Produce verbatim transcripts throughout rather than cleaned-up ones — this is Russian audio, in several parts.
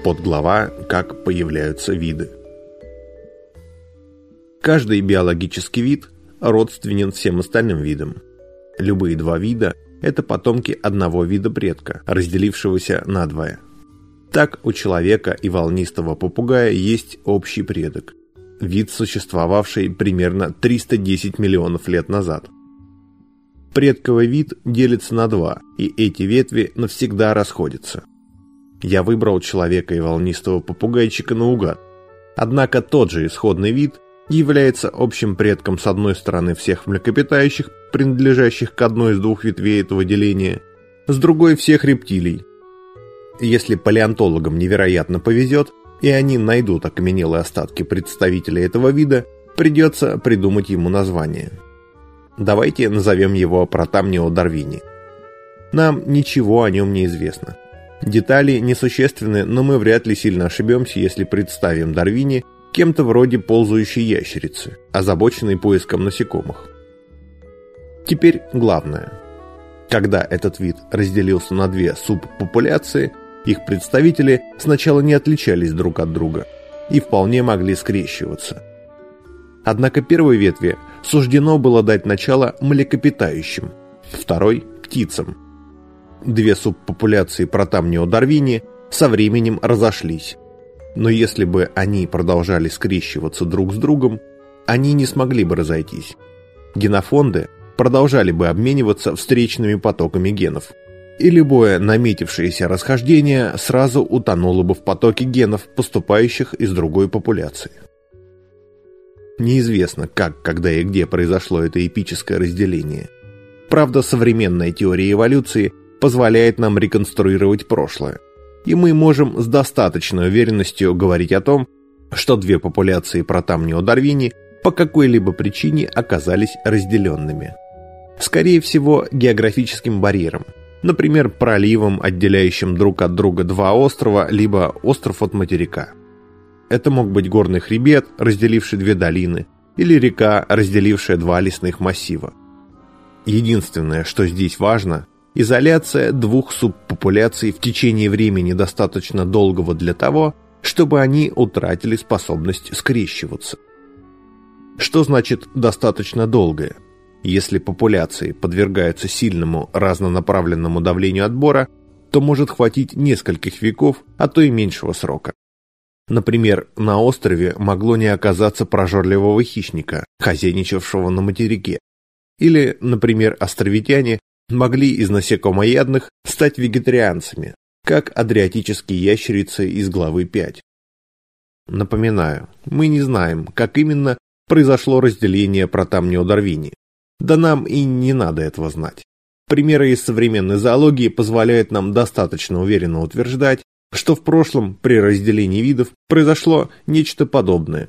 Подглава «Как появляются виды». Каждый биологический вид родственен всем остальным видам. Любые два вида – это потомки одного вида предка, разделившегося надвое. Так у человека и волнистого попугая есть общий предок, вид, существовавший примерно триста десять миллионов лет назад. Предковый вид делится на два, и эти ветви навсегда расходятся. Я выбрал человека и волнистого попугайчика наугад. Однако тот же исходный вид является общим предком с одной стороны всех млекопитающих, принадлежащих к одной из двух ветвей этого деления, с другой всех рептилий. Если палеонтологам невероятно повезет, и они найдут окаменелые остатки представителей этого вида, придется придумать ему название. Давайте назовем его Протамнио дарвини. Нам ничего о нем не известно. Детали несущественны, но мы вряд ли сильно ошибемся, если представим Дарвини кем-то вроде ползающей ящерицы, озабоченной поиском насекомых. Теперь главное. Когда этот вид разделился на две субпопуляции, их представители сначала не отличались друг от друга и вполне могли скрещиваться. Однако первой ветви суждено было дать начало млекопитающим, второй – птицам. Две субпопуляции Протамнио дарвини со временем разошлись. Но если бы они продолжали скрещиваться друг с другом, они не смогли бы разойтись. Генофонды продолжали бы обмениваться встречными потоками генов, и любое наметившееся расхождение сразу утонуло бы в потоке генов, поступающих из другой популяции. Неизвестно, как, когда и где произошло это эпическое разделение. Правда, современная теория эволюции позволяет нам реконструировать прошлое, и мы можем с достаточной уверенностью говорить о том, что две популяции Протамнио дарвини по какой-либо причине оказались разделенными. Скорее всего, географическим барьером, например, проливом, отделяющим друг от друга два острова, либо остров от материка. Это мог быть горный хребет, разделивший две долины, или река, разделившая два лесных массива. Единственное, что здесь важно – изоляция двух субпопуляций в течение времени достаточно долгого для того, чтобы они утратили способность скрещиваться. Что значит «достаточно долгое»? Если популяции подвергаются сильному разнонаправленному давлению отбора, то может хватить нескольких веков, а то и меньшего срока. Например, на острове могло не оказаться прожорливого хищника, хозяйничавшего на материке. Или, например, островитяне могли из насекомоядных стать вегетарианцами, как адриатические ящерицы из главы пять. Напоминаю, мы не знаем, как именно произошло разделение Протамнио дарвини. Да нам и не надо этого знать. Примеры из современной зоологии позволяют нам достаточно уверенно утверждать, что в прошлом при разделении видов произошло нечто подобное.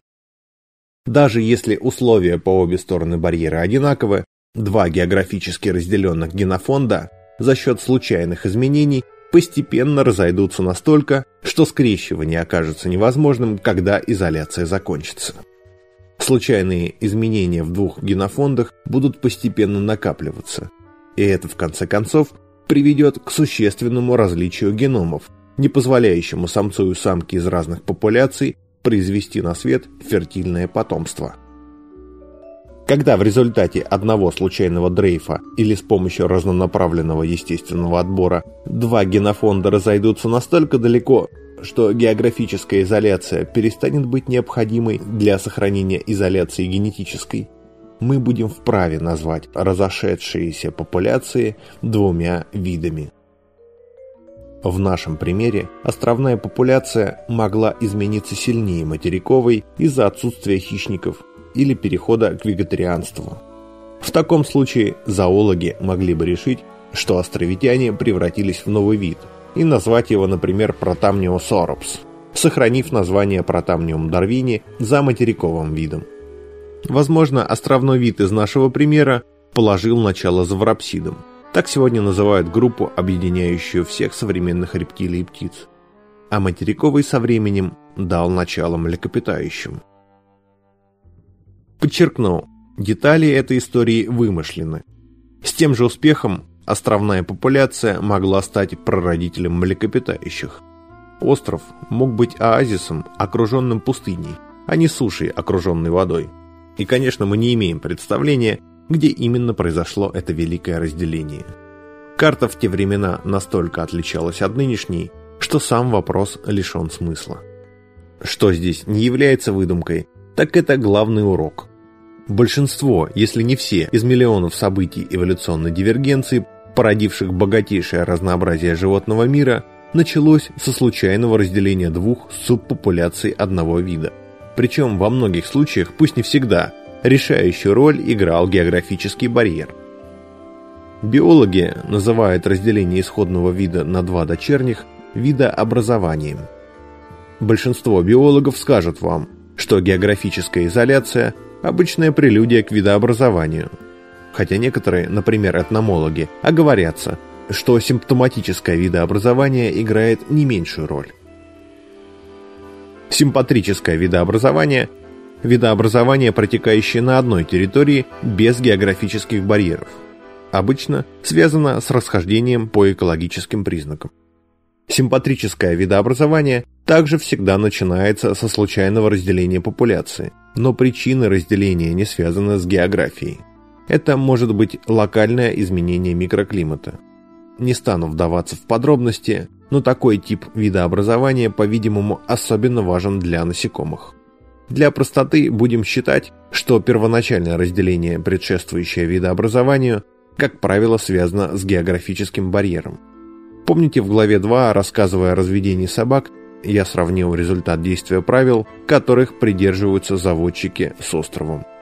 Даже если условия по обе стороны барьера одинаковы, два географически разделенных генофонда за счет случайных изменений постепенно разойдутся настолько, что скрещивание окажется невозможным, когда изоляция закончится. Случайные изменения в двух генофондах будут постепенно накапливаться, и это в конце концов приведет к существенному различию геномов, не позволяющему самцу и самке из разных популяций произвести на свет фертильное потомство. Когда в результате одного случайного дрейфа или с помощью разнонаправленного естественного отбора два генофонда разойдутся настолько далеко, что географическая изоляция перестанет быть необходимой для сохранения изоляции генетической, мы будем вправе назвать разошедшиеся популяции двумя видами. В нашем примере островная популяция могла измениться сильнее материковой из-за отсутствия хищников или перехода к вегетарианству. В таком случае зоологи могли бы решить, что островитяне превратились в новый вид, и назвать его, например, Протамнио соропс, сохранив название Протамниум дарвини за материковым видом. Возможно, островной вид из нашего примера положил начало завропсидам. Так сегодня называют группу, объединяющую всех современных рептилий и птиц. А материковый со временем дал начало млекопитающим. Подчеркну, детали этой истории вымышлены. С тем же успехом островная популяция могла стать прародителем млекопитающих. остров мог быть оазисом, окруженным пустыней, а не сушей, окруженной водой. И, конечно, мы не имеем представления, где именно произошло это великое разделение. Карта в те времена настолько отличалась от нынешней, что сам вопрос лишен смысла. Что здесь не является выдумкой, так это главный урок. Большинство, если не все, из миллионов событий эволюционной дивергенции, породивших богатейшее разнообразие животного мира, началось со случайного разделения двух субпопуляций одного вида. Причем во многих случаях, пусть не всегда, решающую роль играл географический барьер. Биологи называют разделение исходного вида на два дочерних видообразованием. Большинство биологов скажут вам, что географическая изоляция – обычная прелюдия к видообразованию, хотя некоторые, например, этномологи, оговорятся, что симптоматическое видообразование играет не меньшую роль. Симпатрическое видообразование – видообразование, протекающее на одной территории без географических барьеров, обычно связано с расхождением по экологическим признакам. Симпатрическое видообразование также всегда начинается со случайного разделения популяции, но причины разделения не связаны с географией. Это может быть локальное изменение микроклимата. Не стану вдаваться в подробности, но такой тип видообразования, по-видимому, особенно важен для насекомых. Для простоты будем считать, что первоначальное разделение, предшествующее видообразованию, как правило, связано с географическим барьером. Помните, в главе два, рассказывая о разведении собак, я сравнил результат действия правил, которых придерживаются заводчики с островом.